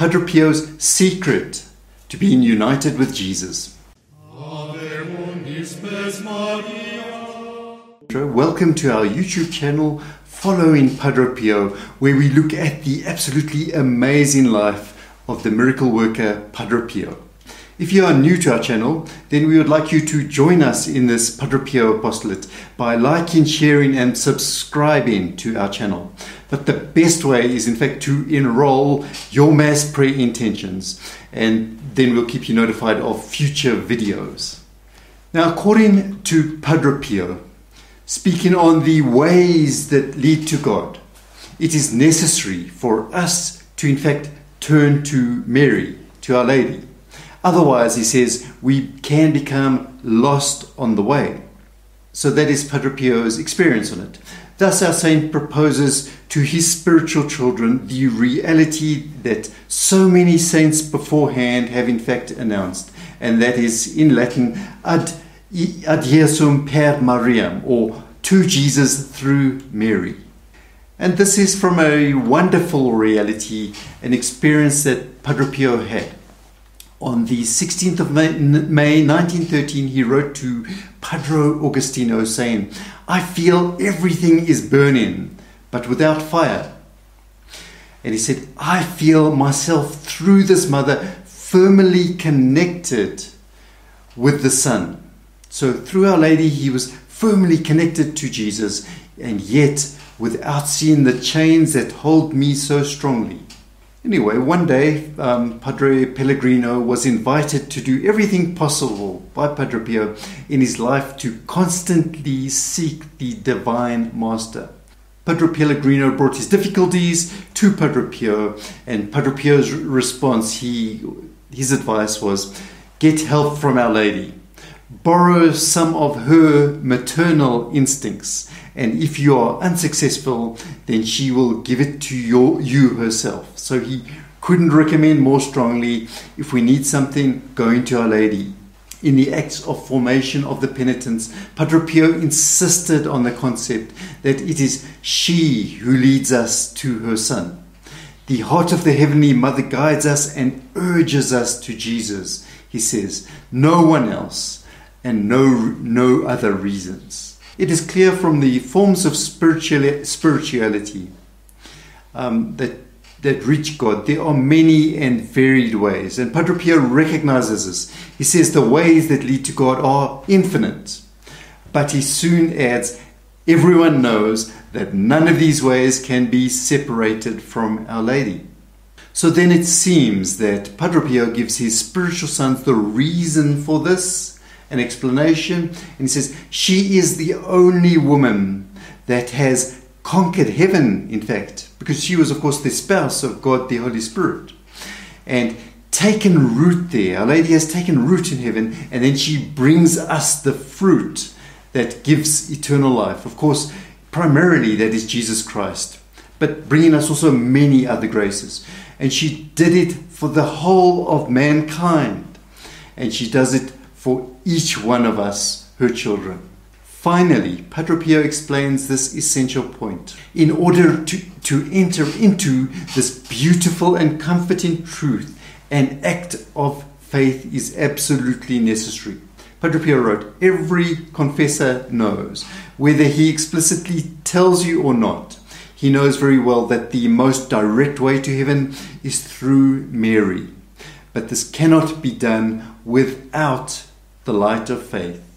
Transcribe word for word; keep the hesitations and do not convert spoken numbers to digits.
Padre Pio's secret to being united with Jesus. Welcome to our YouTube channel, Following Padre Pio, where we look at the absolutely amazing life of the miracle worker Padre Pio. If you are new to our channel, then we would like you to join us in this Padre Pio apostolate by liking, sharing and subscribing to our channel. But the best way is in fact to enroll your Mass prayer intentions, and then we'll keep you notified of future videos. Now, according to Padre Pio, speaking on the ways that lead to God, it is necessary for us to in fact turn to Mary, to Our Lady. Otherwise, he says, we can become lost on the way. So that is Padre Pio's experience on it. Thus, our saint proposes to his spiritual children the reality that so many saints beforehand have in fact announced, and that is in Latin, ad, ad Jesum per Mariam, or to Jesus through Mary. And this is from a wonderful reality, an experience that Padre Pio had. On the sixteenth of May nineteen thirteen, he wrote to Padre Agostino saying, I feel everything is burning, but without fire. And he said, I feel myself through this mother firmly connected with the Son. So through Our Lady, he was firmly connected to Jesus, and yet without seeing the chains that hold me so strongly. Anyway, one day, um, Padre Pellegrino was invited to do everything possible by Padre Pio in his life to constantly seek the Divine Master. Padre Pellegrino brought his difficulties to Padre Pio, and Padre Pio's response, he, his advice was, get help from Our Lady. Borrow some of her maternal instincts, and if you are unsuccessful, then she will give it to your, you herself. So he couldn't recommend more strongly, if we need something, going to Our Lady. In the acts of formation of the penitents, Padre Pio insisted on the concept that it is she who leads us to her Son. The heart of the Heavenly Mother guides us and urges us to Jesus, he says, no one else, and no, no other reasons. It is clear from the forms of spirituality um, that, that reach God, there are many and varied ways. And Padre Pio recognizes this. He says the ways that lead to God are infinite. But he soon adds, everyone knows that none of these ways can be separated from Our Lady. So then it seems that Padre Pio gives his spiritual sons the reason for this, an explanation, and he says she is the only woman that has conquered heaven, in fact, because she was of course the spouse of God the Holy Spirit, and taken root there. Our Lady has taken root in heaven, and then she brings us the fruit that gives eternal life. Of course, primarily that is Jesus Christ, but bringing us also many other graces. And she did it for the whole of mankind, and she does it for each one of us, her children. Finally, Padre Pio explains this essential point. In order to, to enter into this beautiful and comforting truth, an act of faith is absolutely necessary. Padre Pio wrote, every confessor knows, whether he explicitly tells you or not, he knows very well that the most direct way to heaven is through Mary. But this cannot be done without the light of faith.